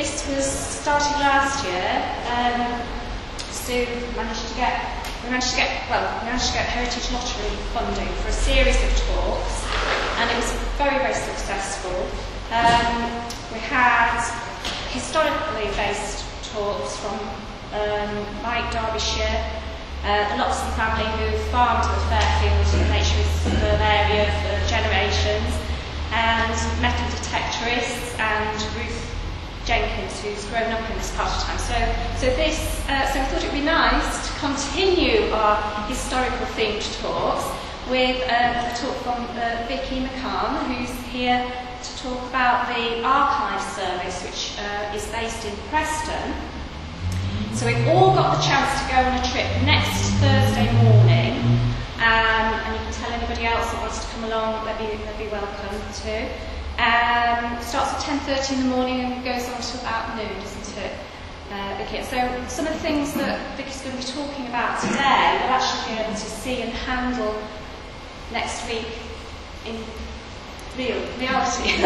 this was started last year. Sue managed to get Heritage Lottery funding for a series of talks, and it was very, very successful. We had historically based talks from Mike Derbyshire, the Lopson family who farmed the Fairfield Nature Reserve area for generations, and metal detectorists, and Ruth Jenkins, who's grown up in this part of town. So we thought it would be nice to continue our historical themed talks with a talk from Vicky McCann, who's here to talk about the archive service, which is based in Preston. So we've all got the chance to go on a trip next Thursday morning, and you can tell anybody else that wants to come along, they'll be welcome too. Starts at 10:30 in the morning and goes on to about noon, doesn't it, Vicky? So some of the things that Vicky's going to be talking about today, we'll actually be able to see and handle next week in reality.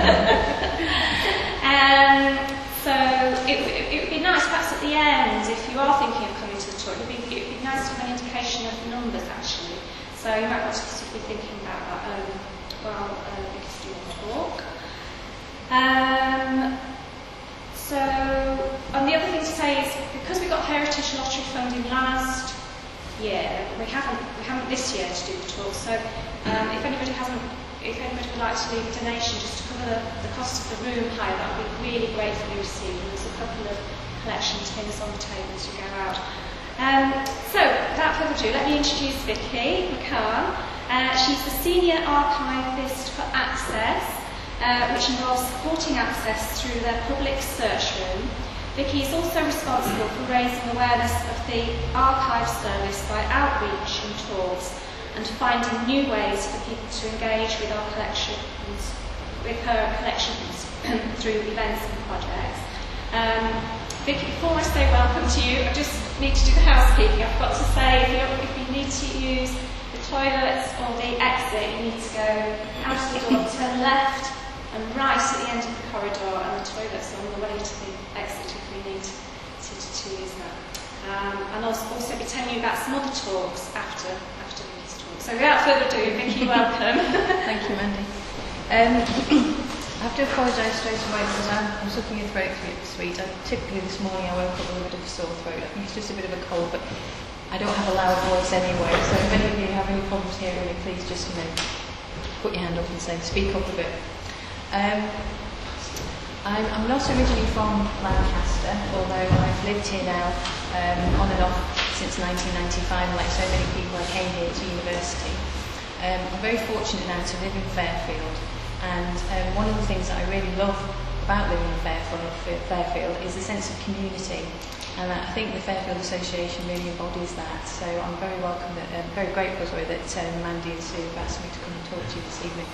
So it would be nice perhaps at the end, if you are thinking of coming to the talk, it would be nice to have an indication of the numbers actually. So you might want to sort of be thinking about that while Vicky's doing the talk. And the other thing to say is, because we got Heritage Lottery funding last year, we haven't this year to do the talk. So if anybody would like to leave a donation just to cover the cost of the room hire, that would be really gratefully received. And there's a couple of collection tins on the table as you go out. So, without further ado, let me introduce Vicky McCann. She's the Senior Archivist for Access, which involves supporting Access through their public search room. Vicky is also responsible for raising awareness of the archive service by outreach and talks, and finding new ways for people to engage with our collections, with her collections through events and projects. Vicky, before I say welcome to you, I just need to do the housekeeping. I've got to say, if you need to use the toilets or the exit, you need to go out of the door, turn left and right at the end of the corridor, and the toilets are on the way to the exit if we need to use that. And I'll also be telling you about some other talks after Vicky's talk. So without further ado, Vicky, welcome. Thank you, Mandy. I have to apologise straight away because I'm suffering a throat sweet. Typically this morning I woke up with a bit of a sore throat. I think it's just a bit of a cold, but I don't have a loud voice anyway. So if any of you have any problems hearing me, please just put your hand up and say, speak up a bit. I'm not originally from Lancaster, although I've lived here now on and off since 1995. Like so many people, I came here to university. I'm very fortunate now to live in Fairfield, and one of the things that I really love about living in Fairfield is the sense of community, and I think the Fairfield Association really embodies that. So I'm very very grateful that Mandy and Sue have asked me to come and talk to you this evening.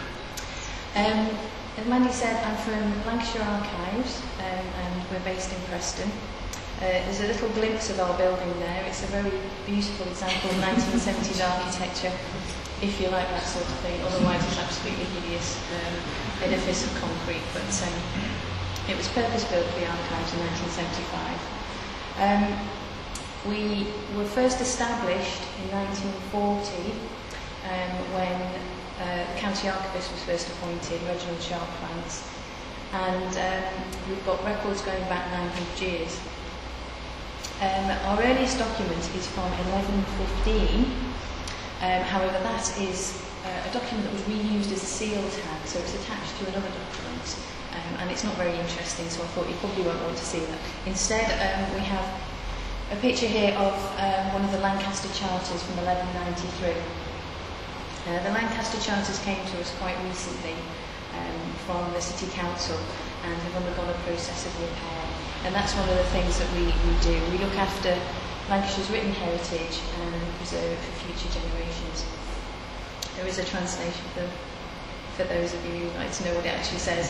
As Mandy said, I'm from Lancashire Archives, and we're based in Preston. There's a little glimpse of our building there. It's a very beautiful example of 1970s architecture, if you like that sort of thing. Otherwise it's absolutely hideous edifice of concrete, but it was purpose-built for the archives in 1975. We were first established in 1940 when the County Archivist was first appointed, Reginald Sharplants, and we've got records going back 900 years. Our earliest document is from 1115. However, that is a document that was reused as a seal tag, so it's attached to another document, and it's not very interesting, so I thought you probably won't want to see that. Instead, we have a picture here of one of the Lancaster Charters from 1193. The Lancaster Charters came to us quite recently from the City Council and have undergone a process of repair, and that's one of the things that we do. We look after Lancashire's written heritage and preserve it for future generations. There is a translation for those of you who would like to know what it actually says.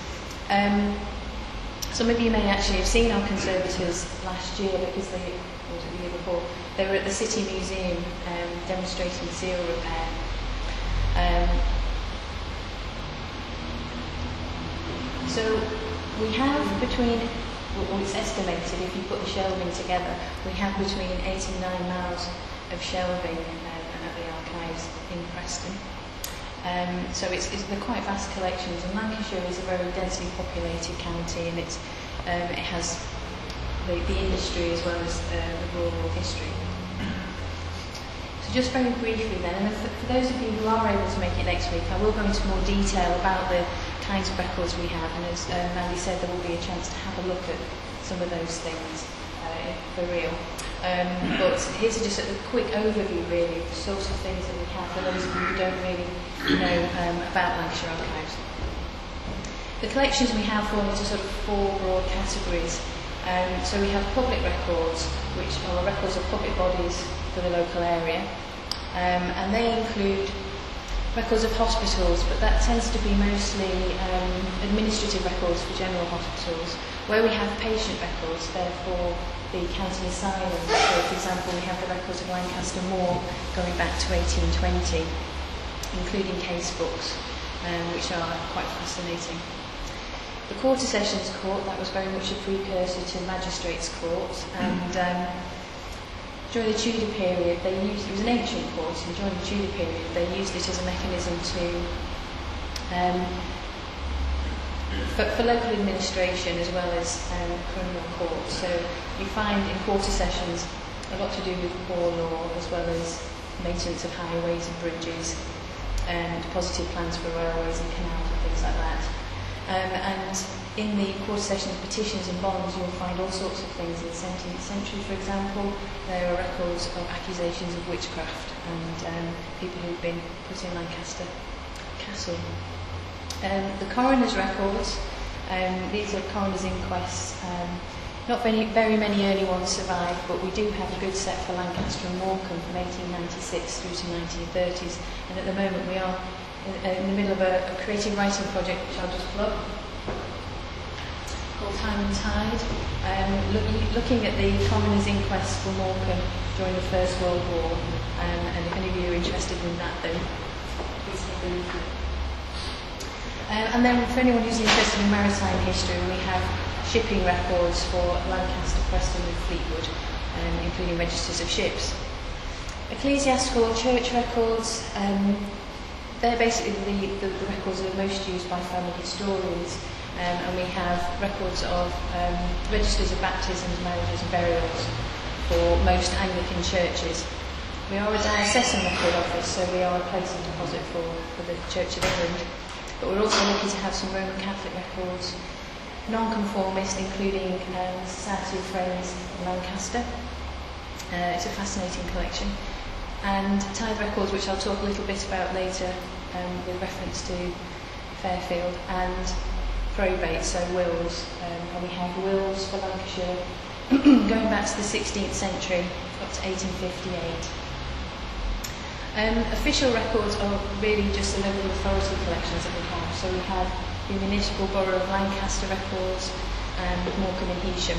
Some of you may actually have seen our conservators last year, because or was it the year before? They were at the City Museum demonstrating seal repair. So We have between, well, it's estimated, if you put the shelving together, we have between 8 and 9 miles of shelving at the archives in Preston. So they're quite vast collections, and Lancashire is a very densely populated county, and it has the industry as well as the rural history. So just very briefly then, and for those of you who are able to make it next week, I will go into more detail about the kinds of records we have, and as Mandy said, there will be a chance to have a look at some of those things for real. But here's just a quick overview really of the sorts of things that we have for those of you who don't really know about Lancashire Archives. The collections we have fall into sort of 4 broad categories. So we have public records, which are records of public bodies for the local area, and they include records of hospitals, but that tends to be mostly administrative records for general hospitals. Where we have patient records, therefore the county asylums. So, for example, we have the records of Lancaster Moor going back to 1820, including case books, which are quite fascinating. The Quarter Sessions Court, that was very much a precursor to Magistrates' Courts, and during the Tudor period, it was an ancient court, and during the Tudor period, they used it as a mechanism to for local administration as well as criminal court. So you find in Quarter Sessions a lot to do with poor law as well as maintenance of highways and bridges, and deposited plans for railways and canals and things like that. And in the Quarter Sessions petitions and bonds, you'll find all sorts of things. In the 17th century, for example, there are records of accusations of witchcraft and people who've been put in Lancaster Castle. The coroner's records, these are coroner's inquests. Not very many early ones survive, but we do have a good set for Lancaster and Morecambe from 1896 through to 1930s. And at the moment we are in the middle of a creative writing project, which I'll just plug, called Time and Tide, looking at the coroner's inquest for Morecambe during the First World War. And if any of you are interested in that, then please take a look at it. And then for anyone who's interested in maritime history, we have shipping records for Lancaster, Preston and Fleetwood, including registers of ships. Ecclesiastical church records, they're basically the records that are most used by family historians, and we have records of registers of baptisms, marriages and burials for most Anglican churches. We are a diocesan record office, so we are a placing deposit for the Church of England. But we're also lucky to have some Roman Catholic records, non-conformist, including Society of Friends in Lancaster. It's a fascinating collection. And tithe records, which I'll talk a little bit about later with reference to Fairfield, and probate, so wills. And we have wills for Lancashire going back to the 16th century up to 1858. Official records are really just the local authority collections that we have. So we have the Municipal Borough of Lancaster records and Morecambe and Heysham,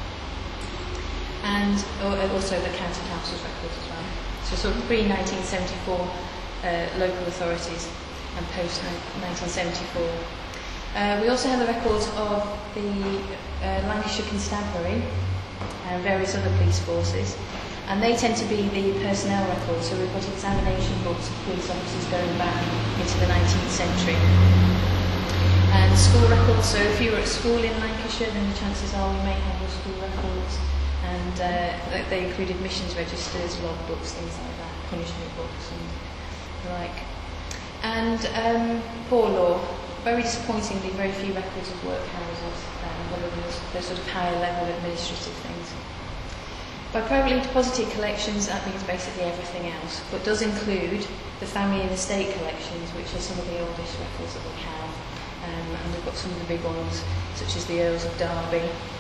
and also the County Council's records as well. So sort of pre-1974 local authorities and post-1974. We also have the records of the Lancashire Constabulary and various other police forces. And they tend to be the personnel records, so we've got examination books of police officers going back into the 19th century. And school records, so if you were at school in Lancashire, then the chances are we may have your school records. And they include admissions registers, log books, things like that, punishment books and the like. And poor law, very disappointingly, very few records of workhouses, whether those sort of higher level administrative things. By privately deposited collections, that means basically everything else, but does include the family and estate collections, which are some of the oldest records that we have. And we've got some of the big ones, such as the Earls of Derby,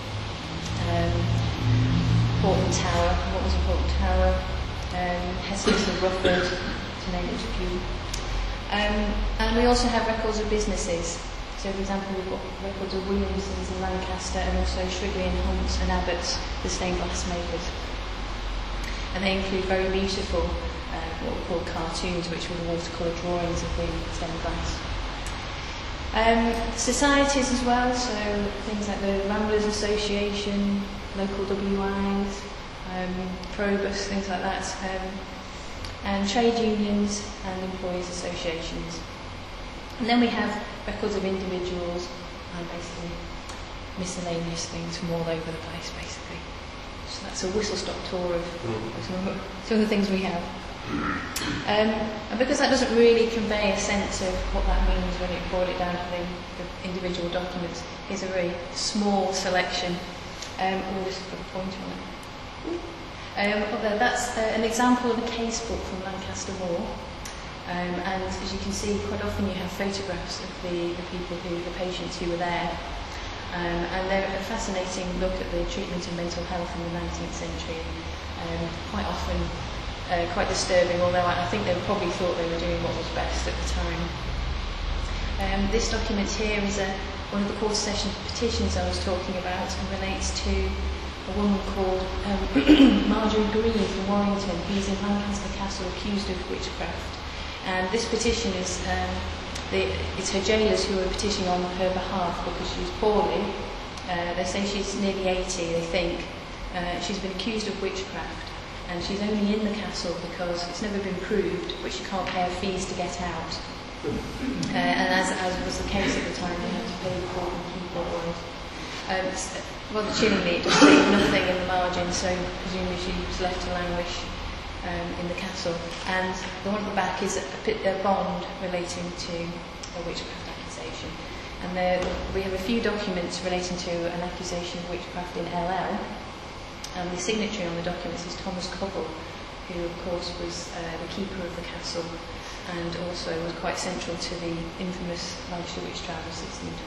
Portland Tower, what was Portland Tower, Hesse's of Rufford, to name just a few. And we also have records of businesses. So, for example, we've got records of Williamsons in Lancaster, and also Shrigley and Hunt and Abbott's, the stained glass makers. And they include very beautiful, what we call cartoons, which were the watercolour drawings of the stained glass. Societies as well, so things like the Ramblers Association, local WIs, Probus, things like that, and trade unions and employees associations. And then we have records of individuals and basically miscellaneous things from all over the place, basically. So that's a whistle-stop tour of some of the things we have. And because that doesn't really convey a sense of what that means when you boil it down to the individual documents, here's a very small selection. We'll just put a pointer on it. That's an example of a case book from Lancaster War. And as you can see, quite often you have photographs of the people the patients who were there. And they're a fascinating look at the treatment of mental health in the 19th century. Quite often quite disturbing, although I think they probably thought they were doing what was best at the time. This document here is one of the quarter session petitions I was talking about, and relates to a woman called Marjorie Green from Warrington, who's in Lancaster Castle accused of witchcraft. And this petition is, it's her jailers who are petitioning on her behalf because she's poorly. They say she's nearly 80, they think. She's been accused of witchcraft. And she's only in the castle because it's never been proved, but she can't pay her fees to get out. And as was the case at the time, they had to pay the court and keep otherwise. Rather chillingly, it just said nothing in the margin, so presumably she was left to languish in the castle. And the one at the back is a bond relating to a witchcraft accusation. And we have a few documents relating to an accusation of witchcraft in LL. And the signatory on the documents is Thomas Covell, who of course was the keeper of the castle and also was quite central to the infamous Lancashire witch trial of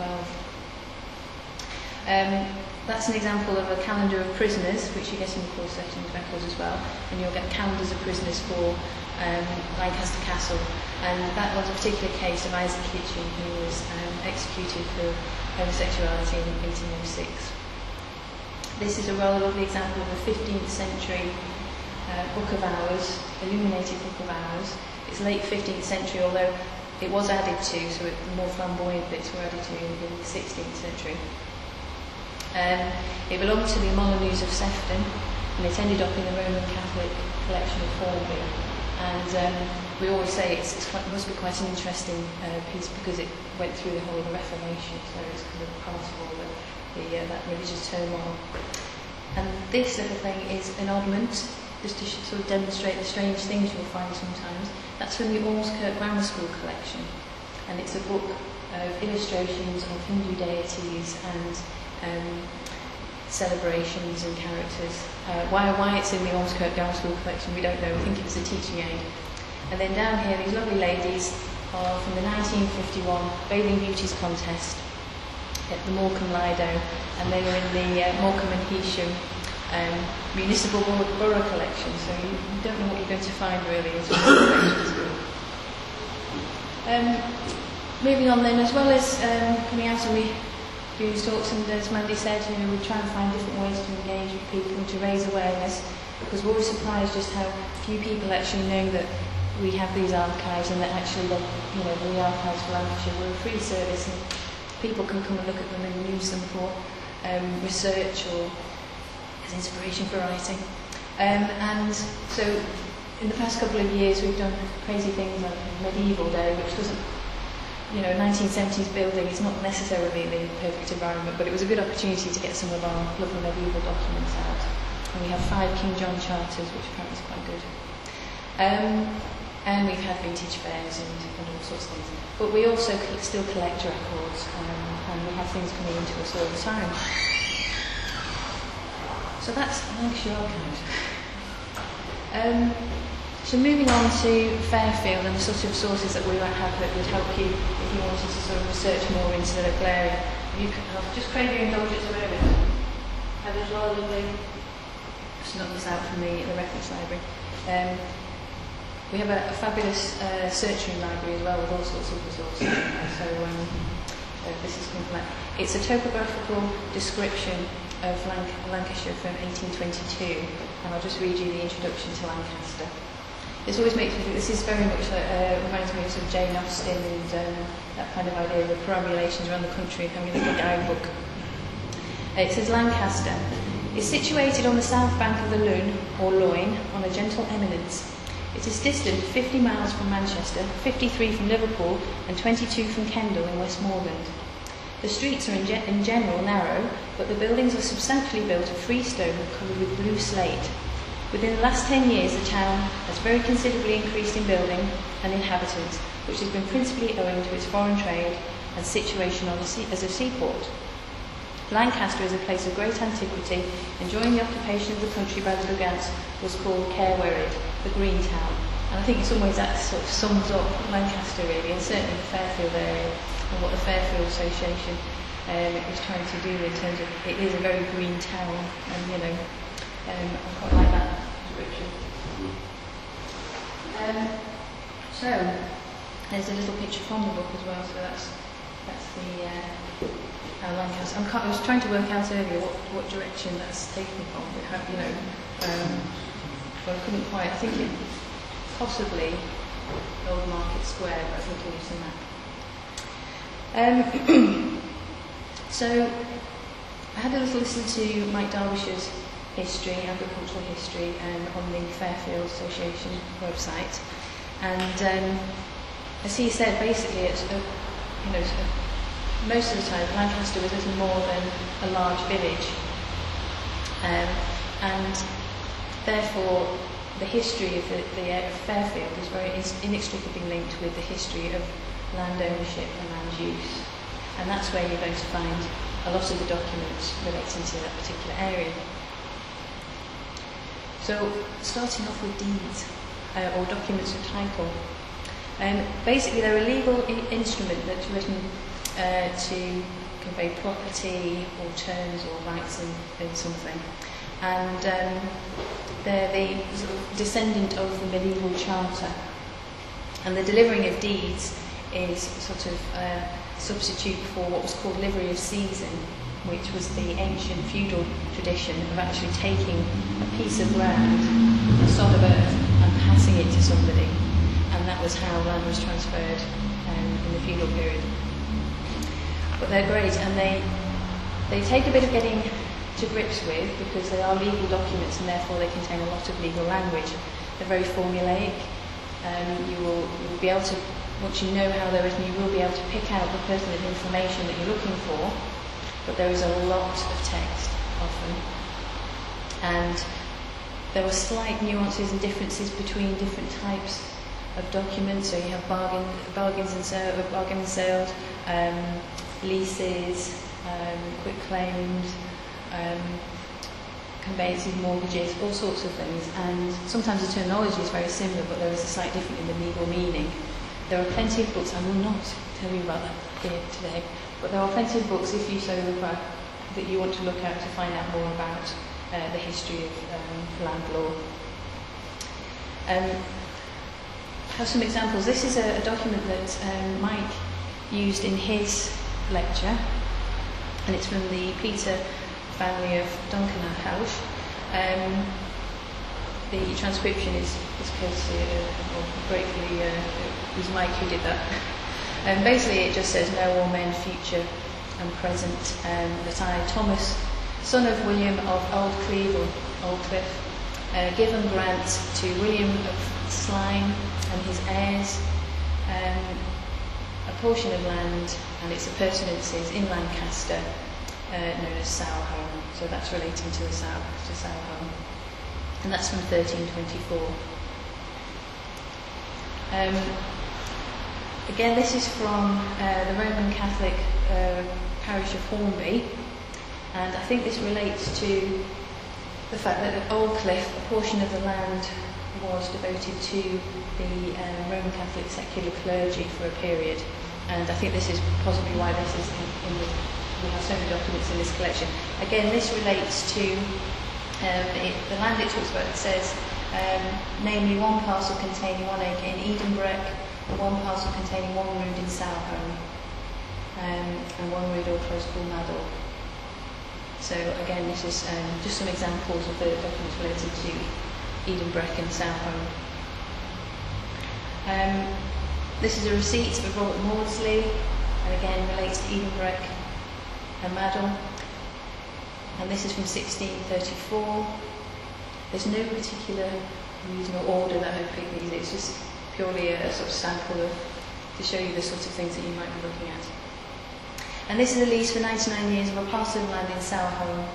1612. That's an example of a calendar of prisoners, which you get in the course settings records as well, and you'll get calendars of prisoners for Lancaster Castle. And that was a particular case of Isaac Hitchin, who was executed for homosexuality in 1806. This is a rather lovely example of a 15th century Book of Hours, illuminated Book of Hours. It's late 15th century, although it was added to, so the more flamboyant bits were added to in the 16th century. It belonged to the Molyneux of Sefton, and it ended up in the Roman Catholic collection of Formby. And we always say it must be quite an interesting piece because it went through the whole of the Reformation, so it's kind of part of all that religious turmoil. And this little thing is an oddment, just to sort of demonstrate the strange things you'll find sometimes. That's from the Ormskirk Grammar School collection, and it's a book of illustrations of Hindu deities and celebrations and characters. Why it's in the Ormskirk Grammar School collection, we don't know. We think it was a teaching aid. And then down here, these lovely ladies are from the 1951 Bathing Beauties contest at the Morecambe Lido, and they were in the Morecambe and Heysham Municipal Borough collection, so you don't know what you're going to find really as well. Moving on then, as well as coming out and doing talks, and as Mandy said, we try and find different ways to engage with people and to raise awareness, because we're always surprised just how few people actually know that we have these archives, and that actually the archives for Lancashire, we're a free service, and people can come and look at them and use them for research or as inspiration for writing. And so in the past couple of years we've done crazy things like Medieval Day, which doesn't, a 1970s building is not necessarily the perfect environment, but it was a good opportunity to get some of our lovely medieval documents out. And we have 5 King John charters, which apparently is quite good. And we've had vintage fairs and all sorts of things. But we also still collect records, and we have things coming into us all the time. So that's Lancashire Archives. So moving on to Fairfield and the sort of sources that we might have that would help you if you wanted to sort of research more into the local area. I'll just crave your indulgence a moment. There's a lot of snuck this out from the reference library. We have a fabulous search room library as well, with all sorts of resources. So this is coming from that. It's a topographical description of Lancashire from 1822, and I'll just read you the introduction to Lancaster. this always makes me think, this is very much like, reminds me of sort of Jane Austen and that kind of idea of the perambulations around the country, having a little guidebook. It says Lancaster is situated on the south bank of the Lune, or Loyne, on a gentle eminence. It is distant 50 miles from Manchester, 53 from Liverpool, and 22 from Kendal in Westmoreland. The streets are in general narrow, but the buildings are substantially built of freestone covered with blue slate. Within the last 10 years, the town has very considerably increased in building and inhabitants, which has been principally owing to its foreign trade and situation on as a seaport. Lancaster is a place of great antiquity, and during the occupation of the country by the Brigantes was called Caerwerid, the Green Town. And I think in some ways that sort of sums up Lancaster really, and certainly the Fairfield area, and what the Fairfield Association is trying to do in terms of, it is a very green town, and you know, I quite like that description. So, there's a little picture from the book as well, so that's the Lancaster. I was trying to work out earlier what direction that's taken from. You know, but I couldn't quite. I think it possibly Old Market Square, but I think it was in that. So I had a little listen to Mike Derbyshire's history, agricultural history, on the Fairfield Association website, and as he said, basically it's you know. Most of the time, Lancaster was little more than a large village, and therefore the history of the Fairfield is inextricably linked with the history of land ownership and land use, and that's where you're going to find a lot of the documents relating to that particular area. So, starting off with deeds or documents of title. Basically, they're a legal instrument that's written to convey property or terms or rights in something, and they're the sort of descendant of the medieval charter, and the delivering of deeds is sort of a substitute for what was called livery of season, which was the ancient feudal tradition of actually taking a piece of land, a sod of earth, and passing it to somebody, and that was how land was transferred in the feudal period. But they're great, and they take a bit of getting to grips with, because they are legal documents and therefore they contain a lot of legal language. They're very formulaic. You will be able to, once you know how they're written, you will be able to pick out the pertinent information that you're looking for, but there is a lot of text often. And there are slight nuances and differences between different types of documents. So you have bargains and sales, leases, quick claims, conveyances, mortgages, all sorts of things. And sometimes the terminology is very similar, but there is a slight difference in the legal meaning. There are plenty of books, I will not tell you about that here today, but there are plenty of books, if you so require, that you want to look at to find out more about the history of land law. I have some examples. This is a document that Mike used in his lecture, and it's from the Peter family of Duncanhouse. The transcription is courtesy of gratefully it was Mike who did that. Basically it just says, "Know all men, future and present, that I, Thomas, son of William of Aldclyffe, give and grant to William of Slyme and his heirs a portion of land and its appurtenances in Lancaster, known as Sourholme." So that's relating to Sourholme, and that's from 1324. Again, this is from the Roman Catholic parish of Hornby, and I think this relates to the fact that at Aldclyffe a portion of the land was devoted to the Roman Catholic secular clergy for a period, and I think this is possibly why this is we have so many documents in this collection. Again, this relates to the land it talks about. It says, namely one parcel containing 1 acre in Edenbreck, and one parcel containing 1 rood in Sourholme, and 1 rood or close called Maddle. So again, this is just some examples of the documents related to Edenbreck and Sourholme. This is a receipt of Robert Maudsley, and again relates to Edenbrook and Maddle. And this is from 1634. There's no particular reason or order that I picked these. It's just purely a sort of sample to show you the sorts of things that you might be looking at. And this is a lease for 99 years of a parcel of land in Sourholme.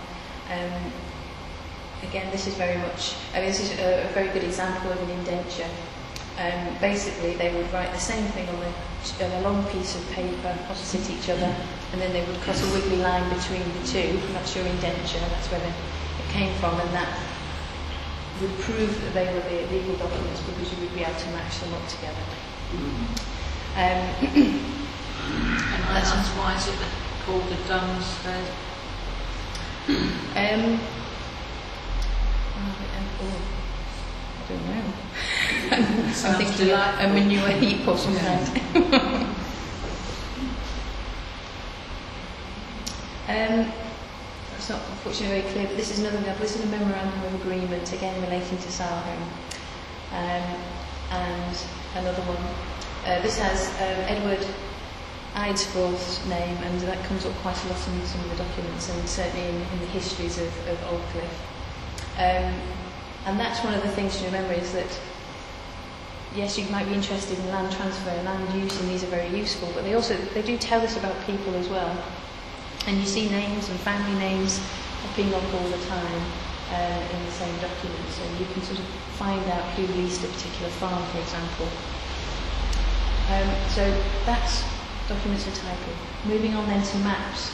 Again, this is very much, this is a very good example of an indenture. Basically, they would write the same thing on a long piece of paper opposite each other, and then they would cut a wiggly line between the two. That's your indenture, that's where it came from, and that would prove that they were the legal documents because you would be able to match them up together. And that's why is it called the Duns Bed? I don't know. I'm thinking like a manure heap or some kind. It's not unfortunately very clear, but this is another example. This is a memorandum of agreement, again relating to Sourholme. And another one. This has Edward Eidsforth's name, and that comes up quite a lot in some of the documents, and certainly in the histories of Aldclyffe. And that's one of the things to remember, is that yes, you might be interested in land transfer, land use, and these are very useful, but they do tell us about people as well. And you see names and family names popping up all the time in the same document, so you can sort of find out who leased a particular farm, for example. So that's documents and title. Moving on then to maps.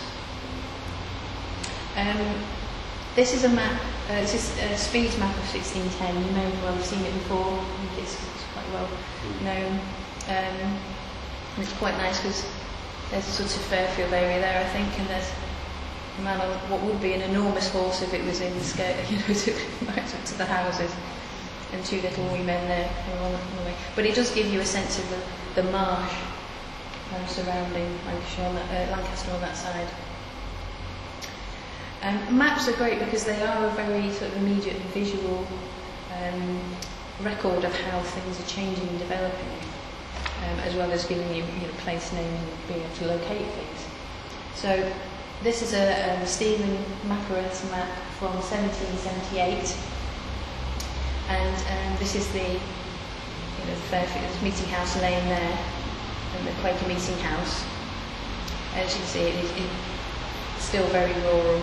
This is a map, this is Speed's map of 1610. You may well have seen it before. I think it's quite well known. And it's quite nice because there's a sort of Fairfield area there, I think, and there's a man on what would be an enormous horse if it was in the skirt, right up to the houses, and two little wee men there along the way. But it does give you a sense of the marsh surrounding Lancaster on that side. Maps are great because they are a very sort of immediate visual record of how things are changing and developing, as well as giving you place names and being able to locate things. So this is a Stephen Mackereth map from 1778, and this is the Fairfield Meeting House Lane there, and the Quaker Meeting House. As you can see, it's still very rural.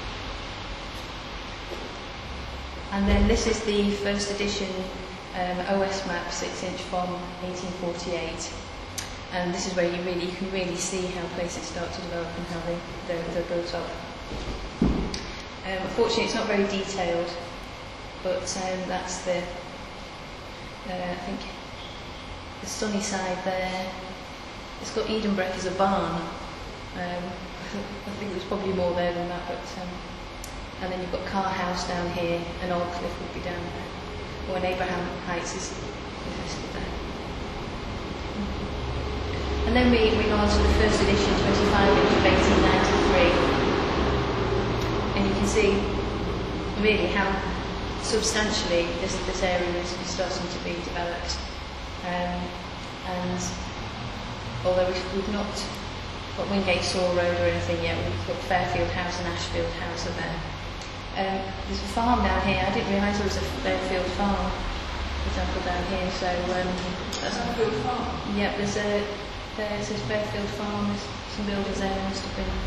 And then this is the first edition OS map, 6-inch from 1848. And this is where you can really see how places start to develop and how they're built up. Unfortunately, it's not very detailed, but that's the I think the sunny side there. It's got Edenbrook as a barn. I think there's probably more there than that, but and then you've got Carr House down here, and Aldclyffe would be down there, or Abraham Heights is listed there. And then we go on to the first edition, 25-inch of 1893, and you can see really how substantially this area is starting to be developed. And although we've not got Wingate Saw Road or anything yet, we've got Fairfield House and Ashfield House are there. There's a farm down here. I didn't realise there was a Fairfield farm, for example, down here. So that's Fairfield Farm. Yeah, there's a Fairfield farm. There's some buildings there. Must have been.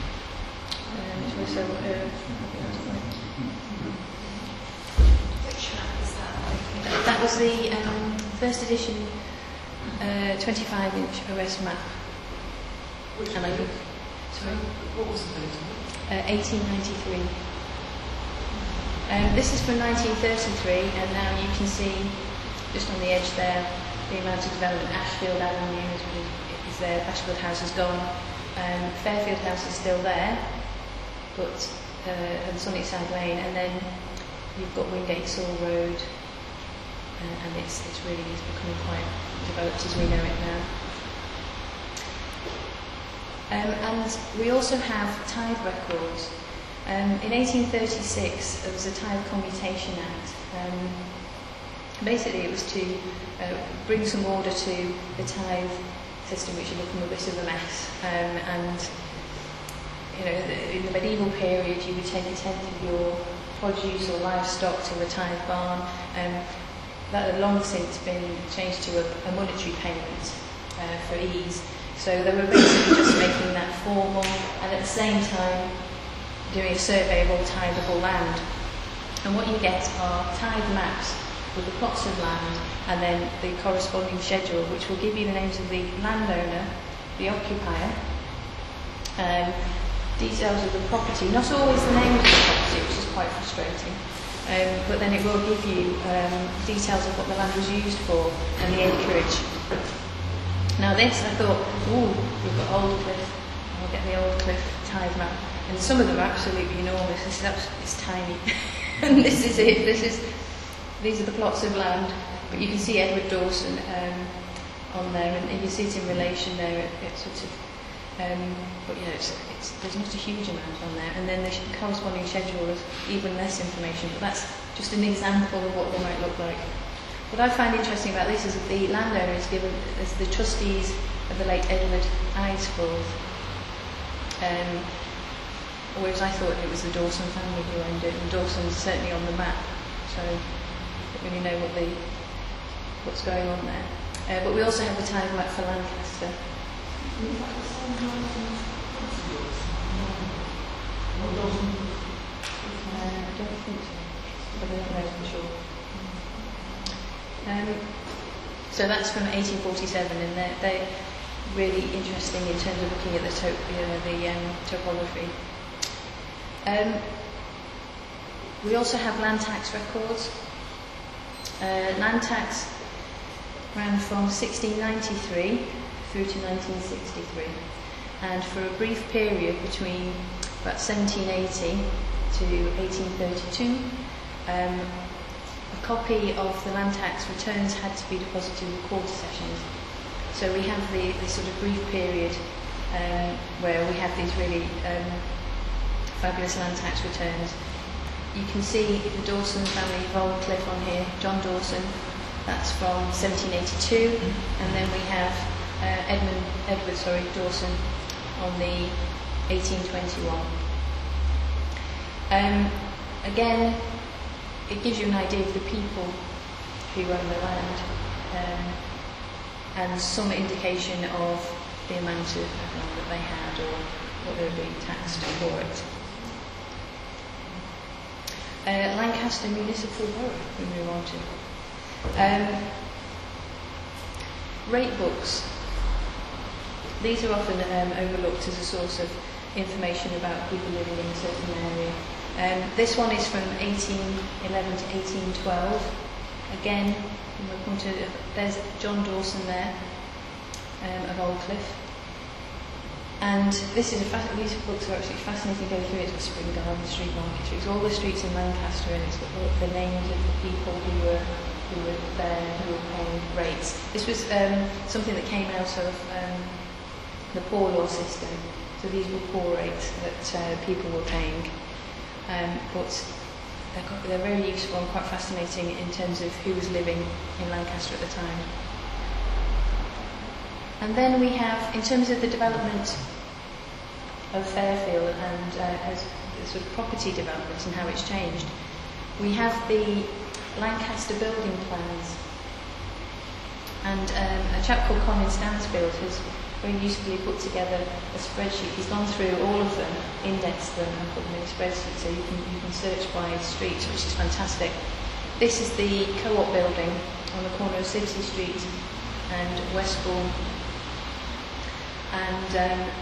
Which map is that? That was the first edition 25-inch OS map. Which and I think, sorry, what was the date? 1893. This is from 1933, and now you can see just on the edge there the amount of development. Ashfield Avenue is there. Ashfield House is gone. Fairfield House is still there, but and Sunnyside Lane, and then you've got Wingate Saw Road, and it's really becoming quite developed as we know it now. And we also have tithe records. In 1836, there was a Tithe Commutation Act, Basically, it was to bring some order to the tithe system, which had become a bit of a mess. And you know, in the medieval period, you would take a tenth of your produce or livestock to the tithe barn. That had long since been changed to a monetary payment for ease. So they were basically just making that formal, and at the same time doing a survey of all tithable land. And what you get are tithe maps with the plots of land, and then the corresponding schedule, which will give you the names of the landowner, the occupier, details of the property, not always the name of the property, which is quite frustrating, but then it will give you details of what the land was used for and the acreage. Now this, I thought, ooh, we've got Old Cliff, I'll get the Old Cliff tithe map, and some of them are absolutely enormous. This is it's tiny, and this is it. These are the plots of land, but you can see Edward Dawson on there, and you can see it in relation there. It's sort of, but you know, there's not a huge amount on there, and then the corresponding schedule is even less information. But that's just an example of what they might look like. What I find interesting about this is that the landowner is given as the trustees of the late Edward Eidsforth, whereas I thought it was the Dawson family who owned it, and Dawson's certainly on the map, so I don't really know what's going on there. But we also have the tithe map for Lancaster. I don't think so, but I don't know for sure. So that's from 1847, and they're really interesting in terms of looking at the topography. We also have land tax records. Land tax ran from 1693 through to 1963, and for a brief period between about 1780 to 1832, a copy of the land tax returns had to be deposited in the quarter sessions. So we have the sort of brief period where we have these really fabulous land tax returns. You can see the Dawson family of Old Cliff on here, John Dawson, that's from 1782, and then we have Edward Dawson on the 1821. Again, it gives you an idea of the people who own the land, and some indication of the amount of land that they had or what they were being taxed for it. Lancaster Municipal Borough, we move on to. Rate books. These are often overlooked as a source of information about people living in a certain area. This one is from 1811 to 1812. Again, there's John Dawson there of Old Cliff. And these books are absolutely fascinating to go through. It's got Spring Garden Street, Market Street, all the streets in Lancaster, and it's got the names of the people who were there, who were paying rates. This was something that came out of the poor law system. So these were poor rates that people were paying. But they're very useful and quite fascinating in terms of who was living in Lancaster at the time. And then we have, in terms of the development of Fairfield and as sort of property development and how it's changed, we have the Lancaster building plans. And a chap called Colin Stansfield has very usefully put together a spreadsheet. He's gone through all of them, indexed them, and put them in a spreadsheet so you can search by streets, which is fantastic. This is the Co-op building on the corner of Sibsey Street and Westbourne. And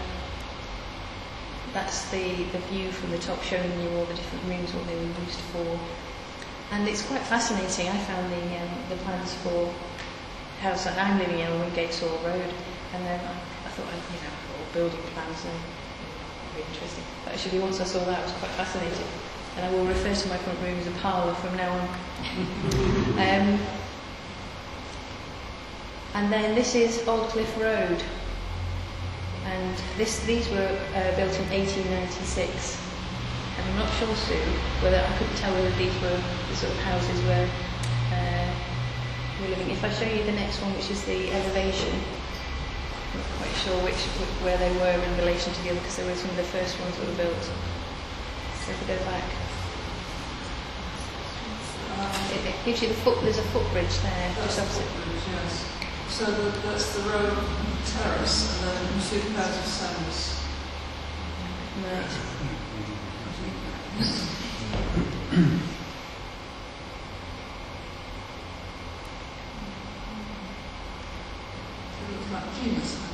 that's the view from the top, showing you all the different rooms, what they were used for. And it's quite fascinating. I found the plans for the house that I'm living in on Wingateshall Road, and then I thought, all building plans are very interesting. But actually, once I saw that, I was quite fascinated. And I will refer to my front room as a parlour from now on. And then this is Old Cliff Road. And these were built in 1896, and I'm not sure, Sue, I couldn't tell whether these were the sort of houses where were living. If I show you the next one, which is the elevation, I'm not quite sure where they were in relation to the other, because they were some of the first ones that were built. So if we go back, it gives you there's a footbridge there, just opposite. Yes. So that's the road terrace and then 2 pairs of sands. Right. It looks like Venus sands.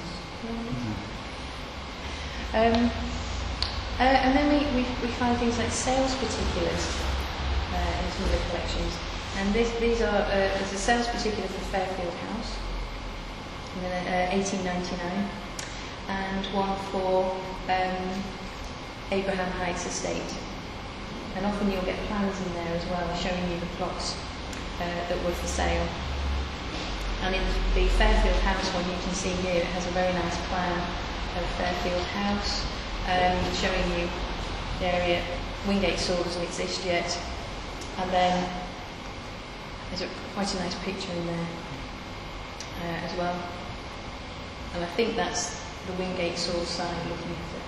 And then we find things like sales particulars in some of the collections. And these are there's a sales particular for Fairfield House in 1899, and one for Abraham Heights Estate. And often you'll get plans in there as well showing you the plots that were for sale. And in the Fairfield House one, you can see here it has a very nice plan of Fairfield House, showing you the area. Wingate Saw doesn't exist yet, and then there's quite a nice picture in there as well. And I think that's the Wingate Saw side looking at it.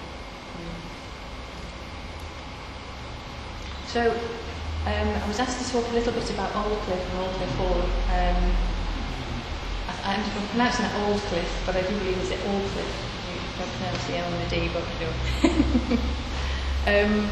So I was asked to talk a little bit about Aldclyffe and Aldclyffe Hall. I'm pronouncing it Aldclyffe, but I do believe it's Aldclyffe. You don't pronounce the L and the D, but you do.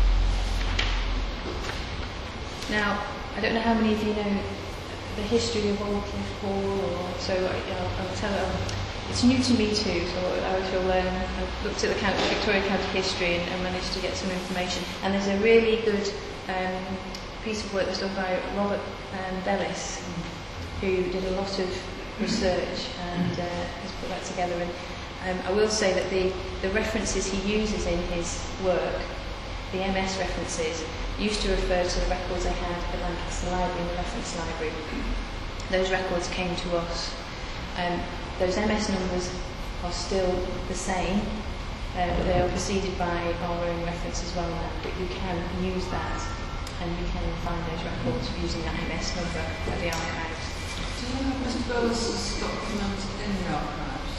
Now, I don't know how many of you know the history of Aldclyffe Hall, so I'll tell it. It's new to me too, so I shall I've looked at the Victoria County history and managed to get some information. And there's a really good piece of work that's done by Robert Bellis, who did a lot of research and has put that together. And I will say that the references he uses in his work, the MS references, used to refer to the records they had at Lancaster Library in the reference library. Those records came to us. Those MS numbers are still the same, but they are preceded by our own reference as well now. But you can use that, and you can find those records using that MS number at the archives. Do you have Mr. Bellis's document in the archives?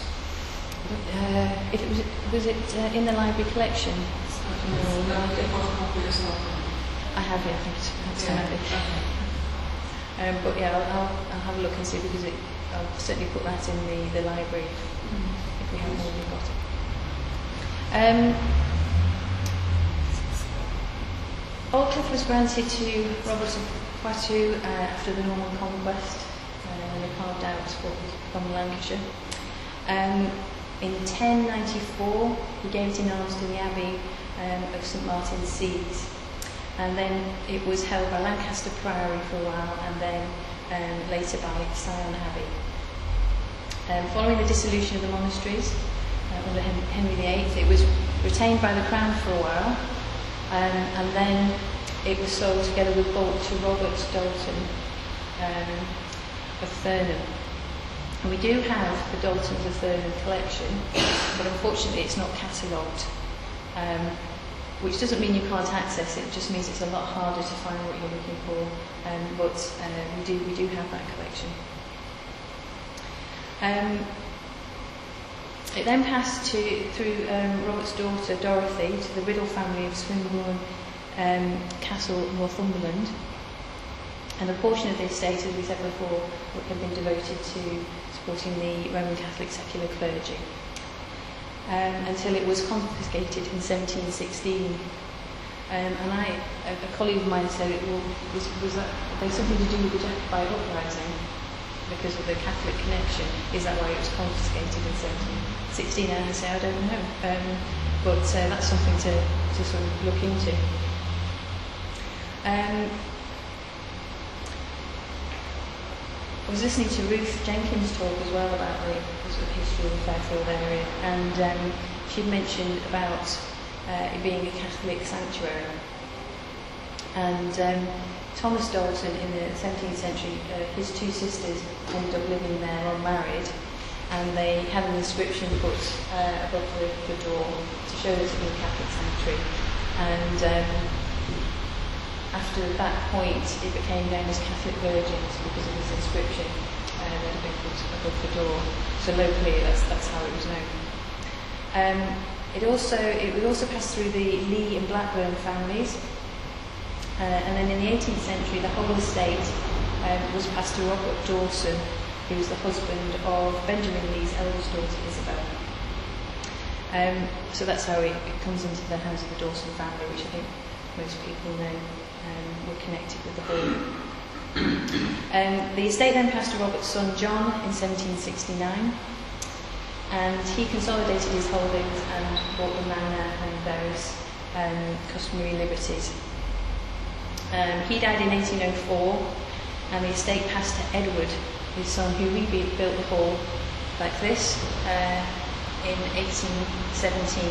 If was it in the library collection? No, get photocopy yourself. I have, yeah, I think it's handy. Okay. But yeah, I'll have a look and see, because I'll certainly put that in the library if we haven't already got it. Aldclyffe was granted to Robert of Poitou after the Norman Conquest, when they carved out what was from Lancashire. In 1094, he gave it in arms to the Abbey of St Martin's Sees, and then it was held by Lancaster Priory for a while, and then later by Sion Abbey. Following the dissolution of the monasteries under Henry VIII, it was retained by the Crown for a while, and then it was sold together with Bolt to Robert Dalton of Thurnham. And we do have the Daltons of Thurnham collection, but unfortunately it's not catalogued, which doesn't mean you can't access it, it just means it's a lot harder to find what you're looking for, but we do have that collection. It then passed through Robert's daughter Dorothy to the Riddle family of Swinburne Castle, Northumberland, and a portion of the estate, as we said before, had been devoted to supporting the Roman Catholic secular clergy, until it was confiscated in 1716. And a colleague of mine said, was that there something to do with the Jacobite uprising because of the Catholic connection? Is that why it was confiscated in 1716? And I say, I don't know, but that's something to sort of look into. I was listening to Ruth Jenkins talk as well about the sort of history of the Fairfield area, and she'd mentioned about it being a Catholic sanctuary. And Thomas Dalton, in the 17th century, his two sisters ended up living there unmarried, and they had an inscription put above the door to show that it was a Catholic sanctuary. And after that point, it became known as Catholic Virgins because of this inscription. above the door. So locally, that's how it was known. It would also pass through the Lee and Blackburn families, and then in the 18th century, the whole estate was passed to Robert Dawson, who was the husband of Benjamin Lee's eldest daughter, Isabel. So that's how it comes into the hands of the Dawson family, which I think most people know were connected with the hall. The estate then passed to Robert's son John in 1769, and he consolidated his holdings and bought the manor and various customary liberties. He died in 1804, and the estate passed to Edward, his son, who rebuilt the hall like this in 1817.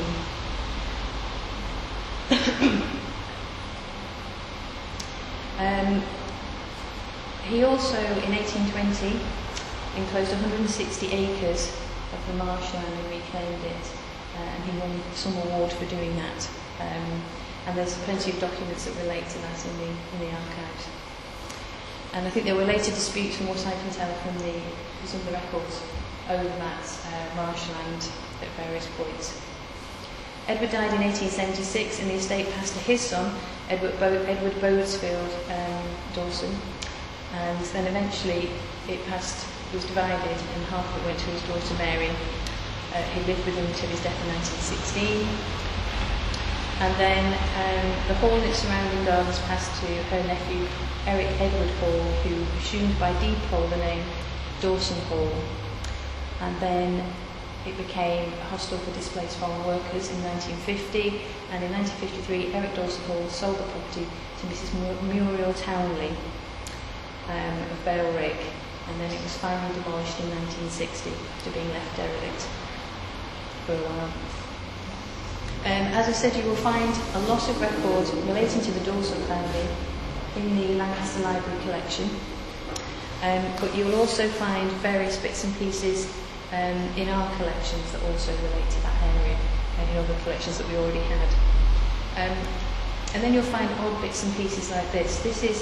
He also, in 1820, enclosed 160 acres of the marshland and reclaimed it, and he won some award for doing that. And there's plenty of documents that relate to that in the archives. And I think there were later disputes, from what I can tell from some of the records, over that marshland at various points. Edward died in 1876, and the estate passed to his son, Edward Bodesfield Dawson, and then eventually it was divided, and half of it went to his daughter Mary. He lived with him until his death in 1916. And then the hall and its surrounding gardens passed to her nephew Eric Edward Hall, who assumed by deed poll the name Dawson Hall. And then it became a hostel for displaced foreign workers in 1950, and in 1953 Eric Dawson Hall sold the property to Mrs. Muriel Townley of Balerick, and then it was finally demolished in 1960 after being left derelict for a while. As I said, you will find a lot of records relating to the Dawson family in the Lancaster Library collection, but you will also find various bits and pieces in our collections that also relate to that area, and in other collections that we already had. And then you'll find odd bits and pieces like this. This is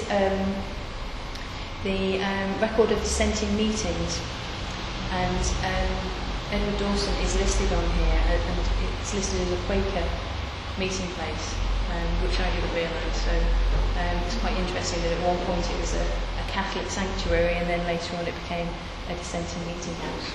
the record of dissenting meetings, and Edward Dawson is listed on here, and it's listed as a Quaker meeting place, which I didn't realise. So it's quite interesting that at one point it was a Catholic sanctuary, and then later on it became a dissenting meeting house.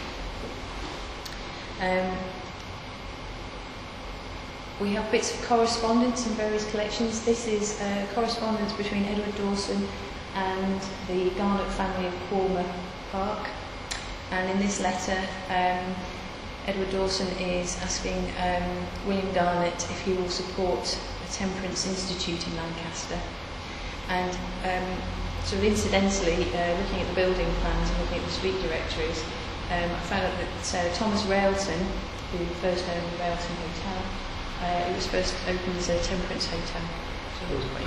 We have bits of correspondence in various collections. This is correspondence between Edward Dawson and the Garnet family of Cormer Park. And in this letter, Edward Dawson is asking William Garnet if he will support a temperance institute in Lancaster. And sort of incidentally, looking at the building plans and looking at the street directories, I found out that Thomas Railton, who first owned the Railton Hotel, it was first opened as a temperance hotel, so it was quite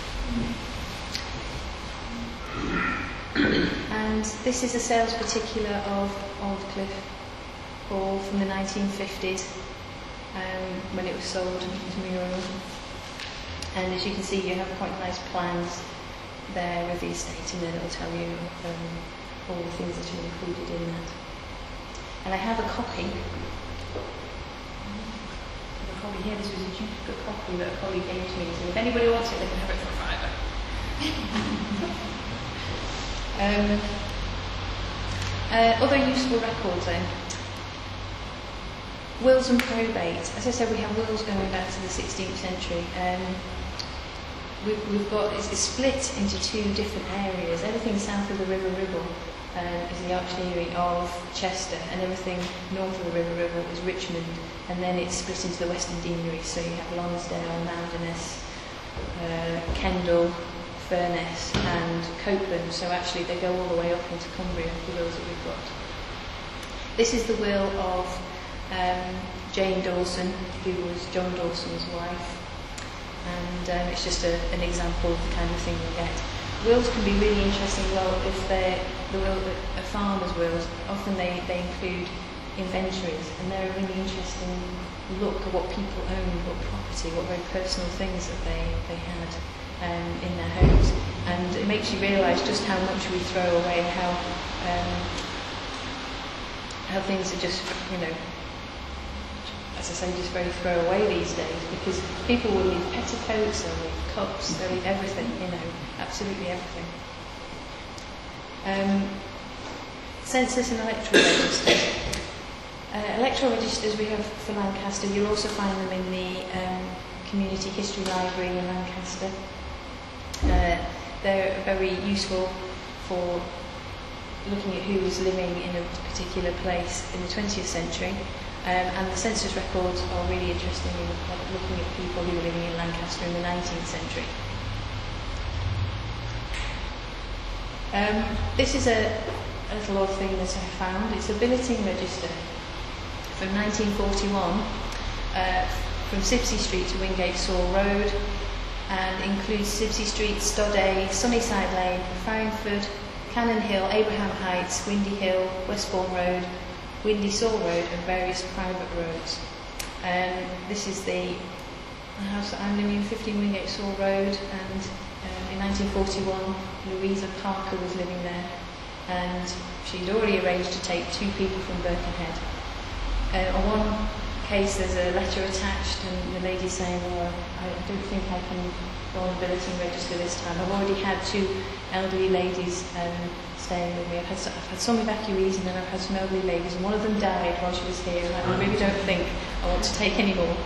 interesting. And this is a sales particular of Aldclyffe Hall from the 1950s, when it was sold to Muriel. And as you can see, you have quite nice plans there of the estate, and then it will tell you all the things that are included in that. And I have a copy. Here, this was a duplicate copy that a colleague gave to me, so if anybody wants it, they can have it for a fiver. Other useful records then. Wills and probate. As I said, we have wills going back to the 16th century. We've got, it's split into two different areas. Everything south of the River Ribble is the archdeary of Chester, and everything north of the River Ribble is Richmond, and then it's split into the Western Deanery. So you have Lonsdale, Mounderness, Kendal, Furness and Copeland, so actually they go all the way up into Cumbria, the wills that we've got. This is the will of Jane Dawson, who was John Dawson's wife, and it's just an example of the kind of thing you get. Wills can be really interesting as well if they're a farmer's wills. Often they include inventories, and they're a really interesting look at what people owned, what property, what very personal things that they had in their homes, and it makes you realise just how much we throw away, how how things are just, you know, as I say, just very throwaway these days, because people will leave petticoats, they'll leave cups, they'll leave everything, you know, absolutely everything. Census and electoral registers. Electoral registers we have for Lancaster, you'll also find them in the Community History Library in Lancaster. They're very useful for looking at who was living in a particular place in the 20th century. And the census records are really interesting in looking at people who were living in Lancaster in the 19th century. This is a little odd thing that I found. It's a billeting register from 1941 from Sibsey Street to Wingate Saw Road, and includes Sibsey Street, Stodday, Sunnyside Lane, Farringford, Cannon Hill, Abraham Heights, Windy Hill, Westbourne Road, Windy Saw Road, and various private roads. This is the house that I'm living in, 15 Wingate Saw Road, and in 1941 Louisa Parker was living there, and she'd already arranged to take 2 people from Birkenhead. On one case there's a letter attached, and the lady's saying, well, I don't think I can go on the billeting register this time. I've already had 2 elderly ladies staying with me. I've had some evacuees, and then I've had some elderly ladies, and one of them died while she was here, and I really don't think I want to take any more.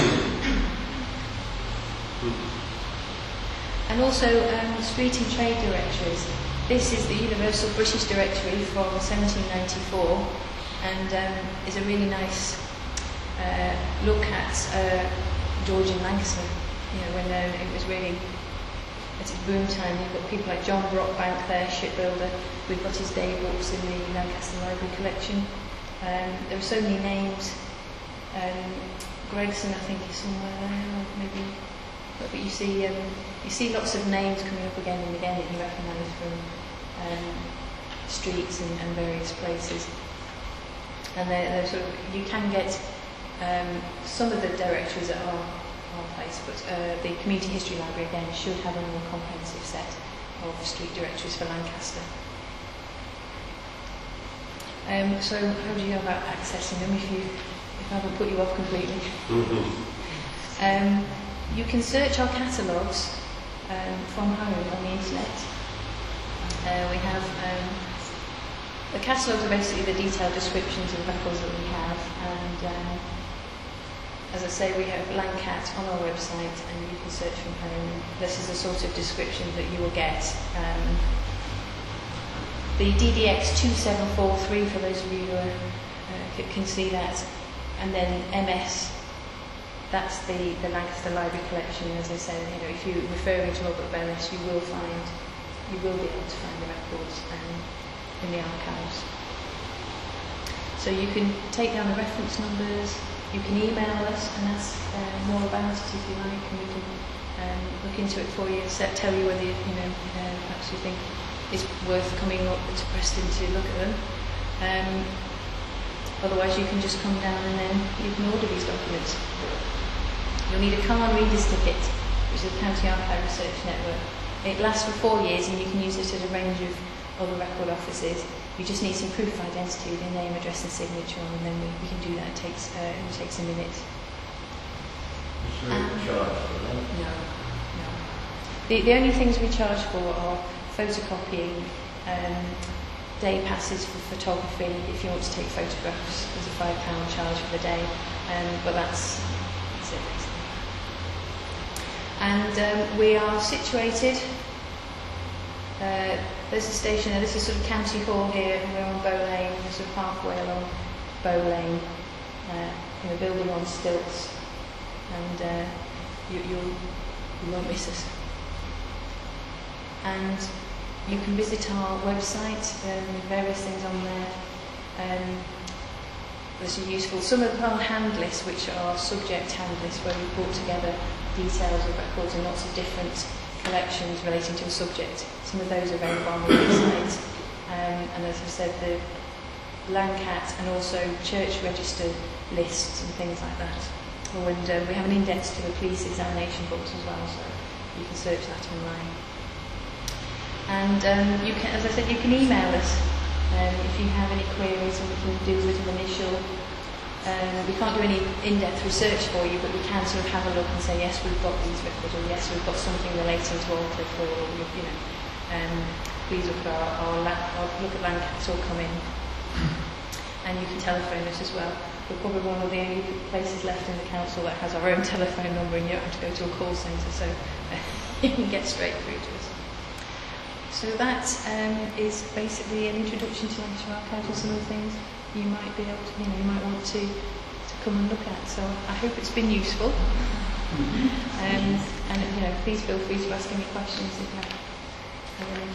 And also street and trade directories. This is the Universal British Directory from 1794, and is a really nice look at Georgian Lancaster. You know, when it was really at its boom time. You've got people like John Brockbank there, shipbuilder. We've got his day books in the Lancaster Library collection. There are so many names. Gregson, I think, is somewhere there, or maybe. But you see lots of names coming up again and again that you recognise from streets and various places. And they're sort of, you can get some of the directories at our place, but the Community History Library again should have a more comprehensive set of street directories for Lancaster. So how do you go about accessing them if I haven't put you off completely? You can search our catalogues from home on the internet. We have the catalogues are basically the detailed descriptions of the records that we have, and as I say, we have Lancat on our website, and you can search from home. This is the sort of description that you will get. The DDX 2743, for those of you who can see that, and then MS. That's the Lancaster Library collection. As I said, you know, if you're referring to Robert Bellis, you will be able to find the records in the archives. So you can take down the reference numbers. You can email us and ask more about it if you like, and we can look into it for you and tell you whether perhaps you think it's worth coming up to Preston to look at them. Otherwise, you can just come down and then you can order these documents. You'll need a Khan Reader's Ticket, which is the County Archive Research Network. It lasts for 4 years, and you can use it at a range of other record offices. You just need some proof of identity with your name, address and signature on, and then we can do that. It takes a minute. Is there a charge for that? No. The only things we charge for are photocopying, day passes for photography. If you want to take photographs, there's a £5 charge for the day, but that's it basically. And we are situated. There's a station there. This is sort of County Hall here, and we're on Bow Lane. We're sort of halfway along Bow Lane, in a building on stilts, and you won't miss us. And you can visit our website. With various things on there. Those are useful. Some of our hand lists, which are subject hand lists, where we brought together details of records in lots of different collections relating to a subject. Some of those are available on the website. And as I said, the Lancat and also church register lists and things like that. And we have an index to the police examination books as well, so you can search that online. And you can, as I said, you can email us. If you have any queries, and we can do sort of initial. We can't do any in-depth research for you, but we can sort of have a look and say, yes, we've got these records, or yes, we've got something relating to Aldclyffe, or please look at look at Lancaster or come in. And you can telephone us as well. We're probably one of the only places left in the council that has our own telephone number, and you don't have to go to a call centre, so you can get straight through to us. So that is basically an introduction to Lancashire Archives and some of the things you might be able to, you might want to come and look at. So I hope it's been useful. And please feel free to ask any questions if you have any.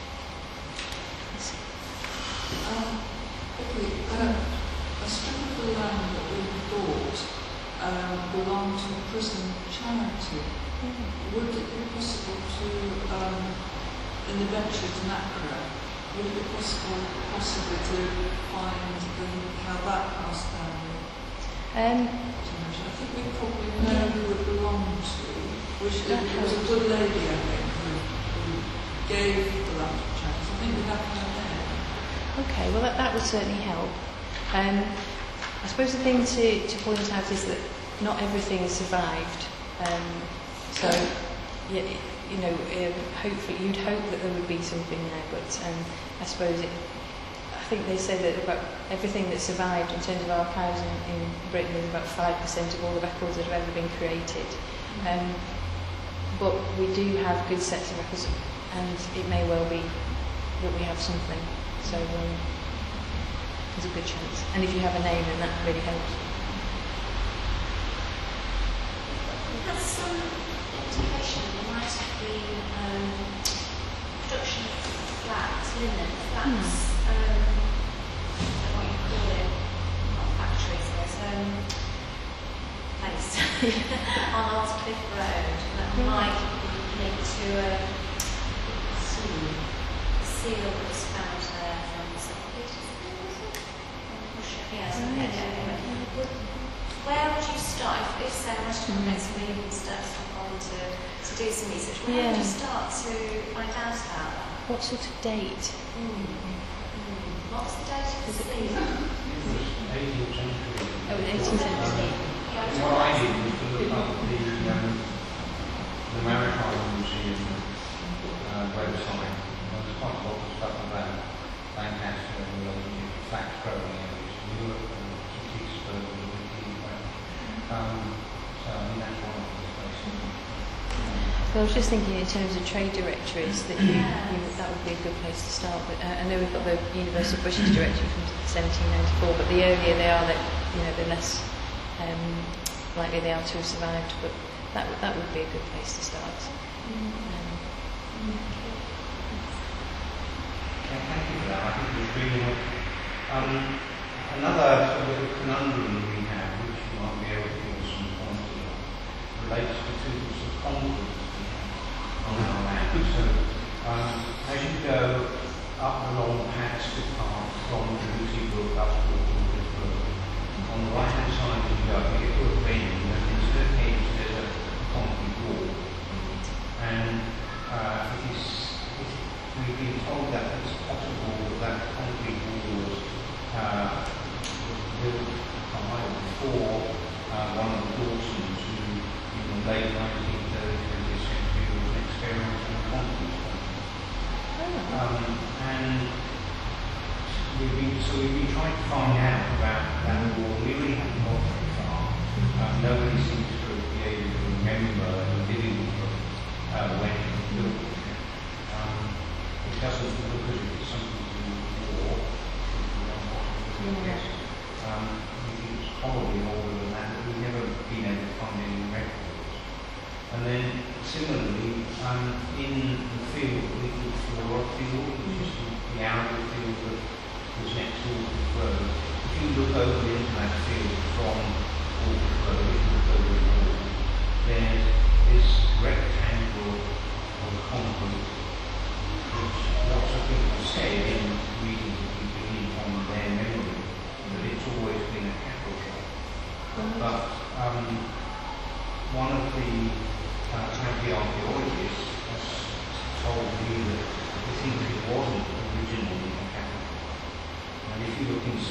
A strip of the land that we bought belonged to a prison charity. Would it be possible to, in the ventures in Accra, would it be possibly to find how that passed down? I think we probably know who it belonged to, which was a good lady, I think, who gave the land to charity. I think we have her there. Okay, well that would certainly help. I suppose the thing to point out is that not everything has survived. Hopefully you'd hope that there would be something there, but I suppose I think they say that about everything that survived in terms of archives in Britain is about 5% of all the records that have ever been created. But we do have good sets of records, and it may well be that we have something. So there's a good chance. And if you have a name, then that really helps. We have some indication there might have been production of flax, linen, flax, I don't know what you call it, not factories, there's place on Aldclyffe Road that might be linked to a seal that was found there from St. Petersburg. Yes. Where would you start if Sarah was to make some legal steps on to do some research? Where would you start to find out about that? What sort of date? What's the date of the seal? It was 18th century. Oh, 18th century. What I did was to look up the Maritime Museum website. There's quite a lot of stuff about Lancaster and related flax growing areas in Europe and St. Petersburg and so I mean that's one of the places. Well, I was just thinking in terms of trade directories that that would be a good place to start. But I know we've got the Universal British Directory from 1794, but the earlier they are, the less likely they are to have survived. But that would be a good place to start. Thank you for that. I think it's really another sort of conundrum we have, which you might be able to give us some points on, relates to some conflicts on our land. So, as you go up along Hatsted Path from Beauty Brook up to Aldclyffe Road, on the right-hand side as you go, you get to a bend, and instead of hedge, there's a concrete wall. And we've been told that it's possible that concrete wall was built before one of the Dawsons who, in the late 19th, early 20th century, was an experimental concrete plant. And we've been trying to find out about that wall. We really haven't got very far. Nobody seems to be able to remember living when it was built. It doesn't look as if it's something to do with war. It's probably older than that, but we've never been able to find any records. And then, similarly, in the field, we looked for a rock field, which is the Arrow field that was next to Aldclyffe Road. If you look over into that field from Aldclyffe Road, if you look over the wall, there's this rectangle of concrete, which lots of people say in reading that we believe on their memory that it's always been a cattle shop. But one of the county archaeologists has told me that he thinks it wasn't originally a cattle shop.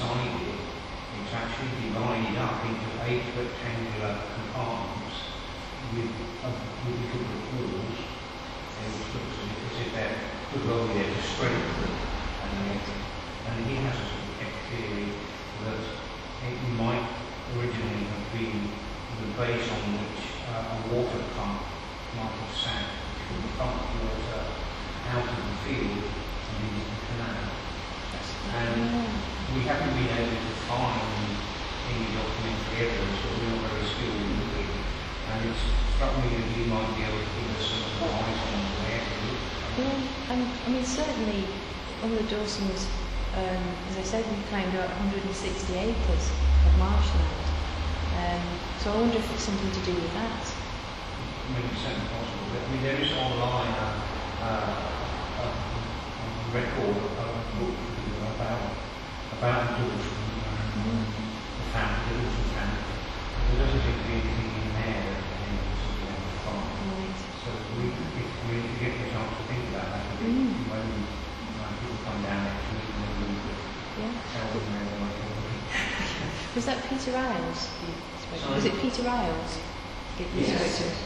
inside it, it's actually divided up into 8 rectangular compartments with a couple of walls, which looks as if they're put along there to strengthen. And he has a sort of pet theory that it might originally have been the base on which a water pump might have sat, which would pump water out of the field and into the canal. And we haven't been able to find any documentary evidence, but we're not very skilled in looking. And it's struck me that you might be able to give us some advice on where to look. I mean, certainly, all the Dawsons, as I said, we claimed about 160 acres of marshland. So I wonder if it's something to do with that. I mean, it's certainly possible. I mean, there is online a record of a book about Dawson and the family, the Dawson family. There doesn't seem to be anything in there that anyone should be able to find. Right. So if we get the chance to think about that, when people come down next week, then we could tell them where they might be. Was that Peter Isles? Was it Peter Isles? Yes. Because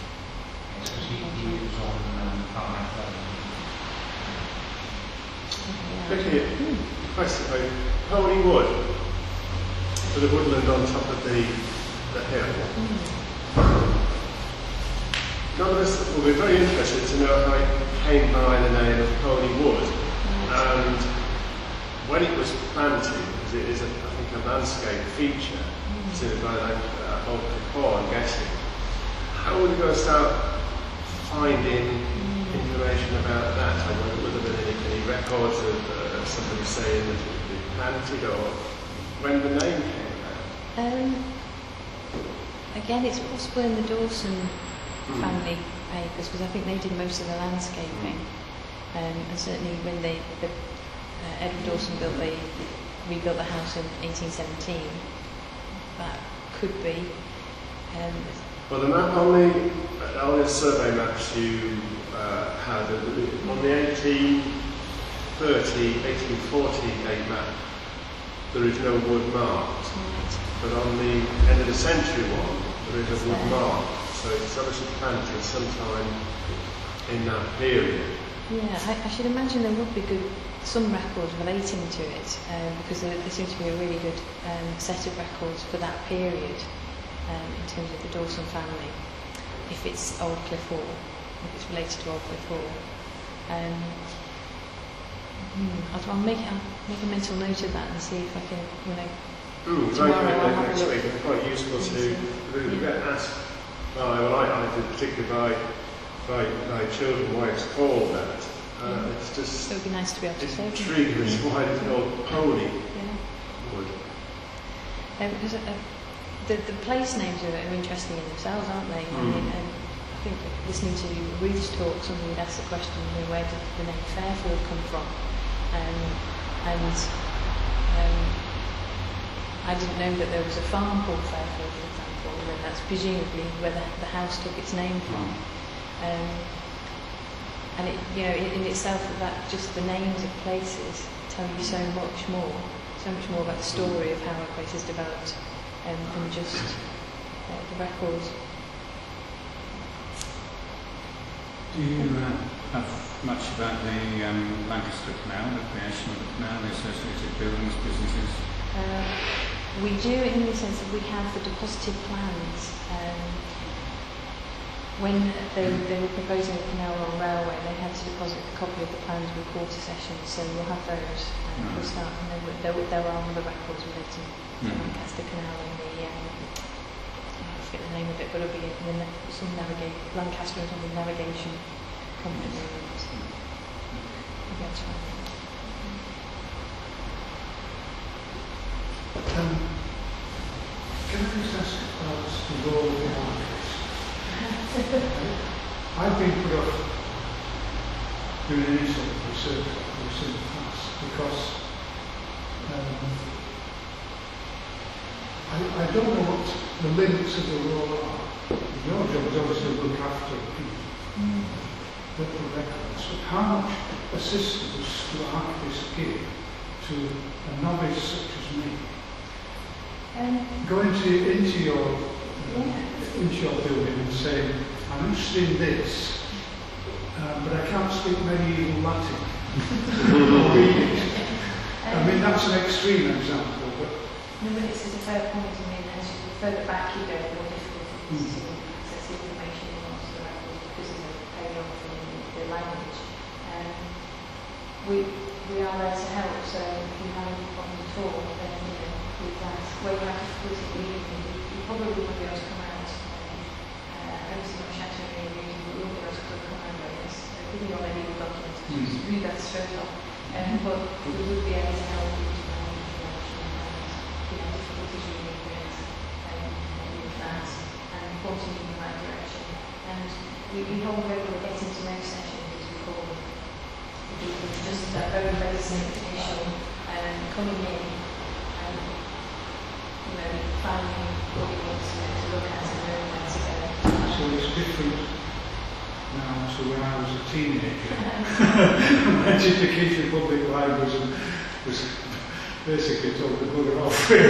he was on Carnac Road. Vicky, question about Pony Wood, for the woodland on top of the hill. None of us will be very interested to know how it came by the name of Pony Wood, and when it was planted, because it is, I think, a landscape feature, considered by old Capor, I'm guessing. How would we go start finding information about that? I wonder whether there been any records of somebody saying that it would be planted, or when the name came about? Again, it's possible in the Dawson family papers, because I think they did most of the landscaping. And certainly when Edward Dawson rebuilt the house in 1817, that could be. Well, the map on the survey maps you had, on the 1848 map, there is no wood marked. Right. But on the end of the century one, there is a wood mark. So it's obviously planted sometime in that period. Yeah, I should imagine there would be some records relating to it, because there seems to be a really good set of records for that period in terms of the Dawson family, if it's Old Cliff Hall, if it's related to Old Cliff Hall. I'll make a mental note of that and see if I can, tomorrow I'll have a next look. week. It's quite useful to really get asked by, I did particularly by children why it's called that. It's just, it would be nice to be able to it's say. intriguing as to why it's called Pony Wood. Because the place names are interesting in themselves, aren't they? I mean, I think listening to Ruth's talk, somebody would ask the question, where did the name Fairfield come from? I didn't know that there was a farm called Fairfield, for example, and that's presumably where the house took its name from. And it, in itself, that just the names of places tell you so much more about the story of how a place is developed than just the records. Do you have much about the Lancaster Canal, the creation of the canal, the associated buildings, businesses? We do, in the sense that we have the deposited plans. When they were proposing the canal on railway, they had to deposit a copy of the plans with quarter sessions, so we'll have those. We'll start, and there are other records relating to Lancaster Canal and the, I forget the name of it, but it'll be some Lancaster is on the navigation company. That's right. Can I just ask about the role of the archives? I've been put off doing any sort of research like this in the past because I don't know what the limits of the role are. Your job is obviously to look after people, look for records, but how much assistance do archivists give to to a novice such as me? Going into your building and saying, I'm interested in this, but I can't speak medieval Latin or read it. I mean, that's an extreme example, but... No, but this is a fair point. I mean, as you further back you go, the more difficult it is to access the information you want to the record because of the payoff in the language. We are there to help, so if you have any problems at all, then with that, where you have difficulty reading, you probably won't be able to come out. Hopefully not shattering your reading, but we will be able to come out with this. Give me your medieval documents, just read that straight off. But we would be able to help you to know information and difficulties reading things with that and pointing you in the right direction. And we hold regular getting to know sessions, as we call them. Just a very basic initial coming in and finding what you want to look at and knowing where to go. So it's different now to when I was a teenager. I went into Keighley Public Libraries and was basically told to bugger off. So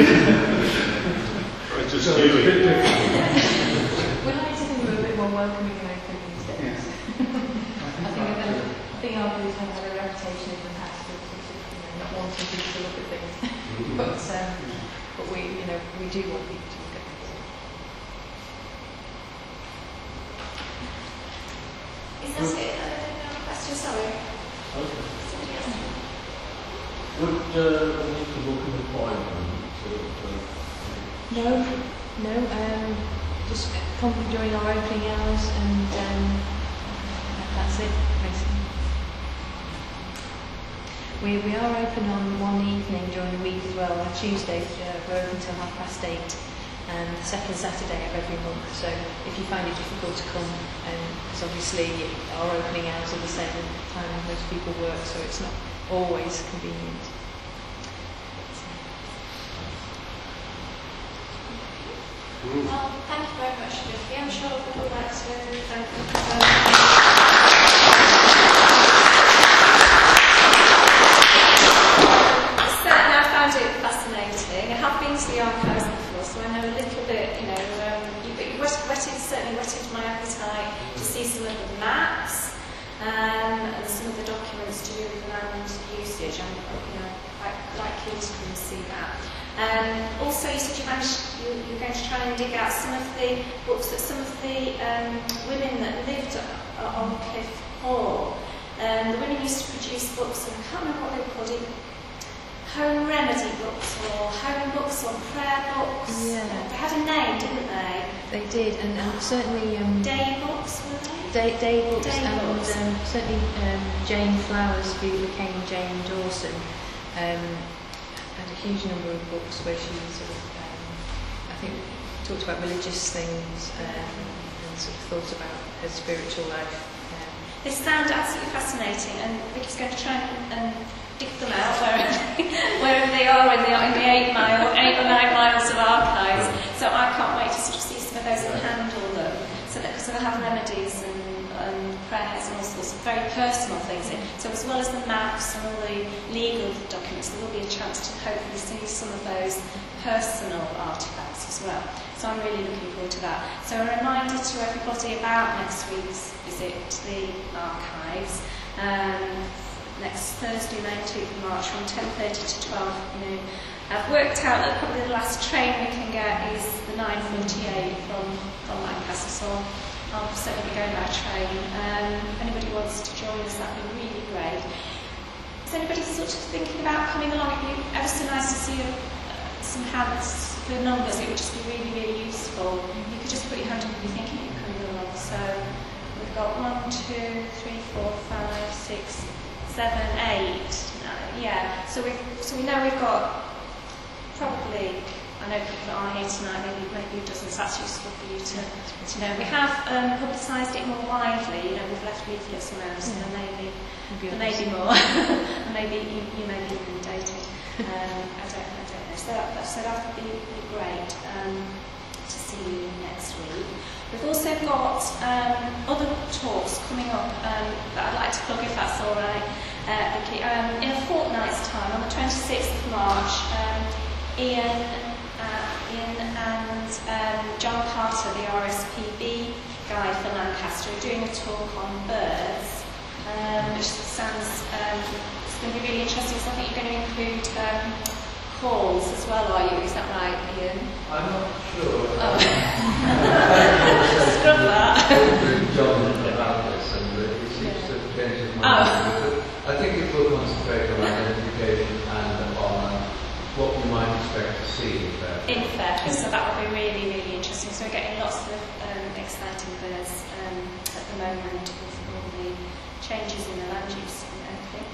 it's a bit different. We like to think we're a bit more welcoming and open these days. I think our group has had a reputation in the past of not wanting people to look at things, but we do want people to look at things. Is that it? Another question? Sorry. Okay. Would we need to book an appointment? No. Just come during our opening hours, and that's it, basically. We are open on one evening during the week as well. On Tuesday, we're open until 8:30, and the second Saturday of every month. So if you find it difficult to come, because obviously our opening hours are the same time most people work, so it's not always convenient. Well, thank you very much, Vicky. I'm sure we would like to thank you. Certainly, I found it fascinating. I have been to the archives before, so I know a little bit. Certainly whetted my appetite to see some of the maps and some of the documents to do with land usage. I'm quite like keen to come and see that. Also, you said you're going to try and dig out some of the books that some of the women that lived on Cliff Hall. The women used to produce books, and I can't remember what they were called, home remedy books or home books or prayer books. Yeah. They had a name, didn't they? They did, and certainly day books, were they? Day books, Day and books. Certainly Jane Flowers, who became Jane Dawson, had a huge number of books where she sort of, I think, talked about religious things and sort of thought about her spiritual life. They sound absolutely fascinating, and Vicky's going to try and dig them out wherever they are in the 8 or 9 miles of archives. So I can't wait to sort of see some of those and handle them. So they'll have remedies and prayers and all sorts of very personal things in. So as well as the maps and all the legal documents, there will be a chance to hopefully see some of those personal artefacts as well. So I'm really looking forward to that. So a reminder to everybody about next week's visit to the archives. Next Thursday, 19th of March, from 10:30 to 12 noon. I've worked out that probably the last train we can get is the 9:48 from Lancaster, so I'll certainly be going by train. If anybody wants to join us, that'd be really great. Is anybody sort of thinking about coming along? It'd be ever so nice to see some hands for numbers. It would just be really, really useful. You could just put your hand up if you're thinking you're coming along. So we've got 1, 2, 3, 4, 5, 6, 7, 8. Yeah. So we know we've got probably. I know people that are here tonight. Maybe a dozen. So that's useful for you to know. We have publicised it more widely. We've left leaflets around, so there may be more. And maybe you may be inundated. I don't know. So that would be great to see you next week. We've also got other talks coming up that I'd like to plug if that's all right. Vicky. In a fortnight's time, on the 26th of March, Ian and John Carter, the RSPB guy for Lancaster, are doing a talk on birds, which sounds it's going to be really interesting. So I think you're going to include calls as well, are you? Is that right, Ian? I'm not sure. Oh. Scrub that. With John about this, and he seems to have changed his mind. Oh. I think it will concentrate on identification and on what we might expect to see in Fairfield. So that will be really, really interesting. So we're getting lots of exciting birds at the moment with all the changes in the land use and everything.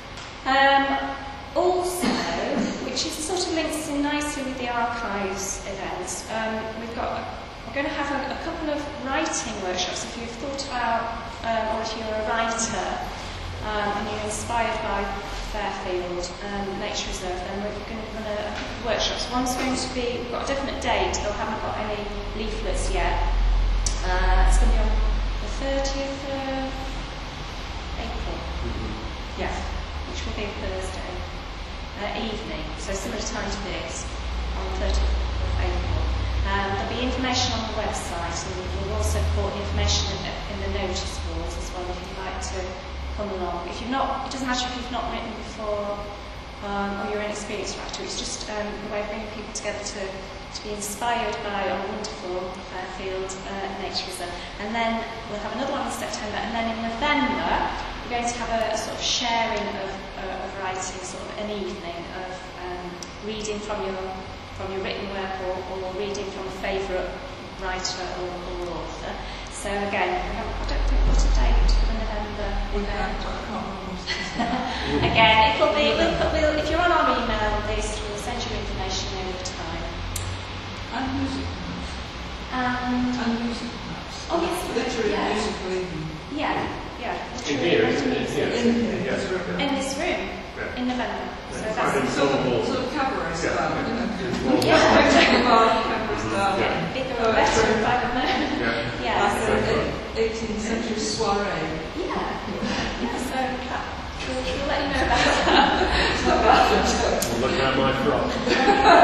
Also, which is sort of links in nicely with the archives events, we're going to have a couple of writing workshops. If you've thought about, or if you're a writer and you're inspired by Fairfield Nature Reserve, then we're going to run a couple of workshops. One's going to be, we've got a definite date, they haven't got any leaflets yet. It's going to be on the 30th of April. Yeah, which will be a Thursday evening, so similar time to this, on the 30th of April. There'll be information on the website, and we'll also put information in the notice boards as well if you'd like to come along. If you've not, it doesn't matter if you've not written before or you're an experienced writer, it's just a way of bringing people together to be inspired by our wonderful Fairfield Nature Reserve. And then we'll have another one in September, and then in November we're going to have a sort of sharing of writing, sort of an evening of reading from your written work or reading from a favourite writer or author. So again, I don't think we've got a date for the November event. Again, if you're on our email list, we'll send you information over time. And music perhaps. And music perhaps. Oh yes, Literary yeah. musical evening. Yeah. In here, isn't it? In this room, in November. So that's Sort of cabaret style, you know. yeah. Cabaret style. Bigger or better, if I don't know. Yeah. Like an 18th century soiree. Yeah. So we'll let you know about that. Well, look at my frock.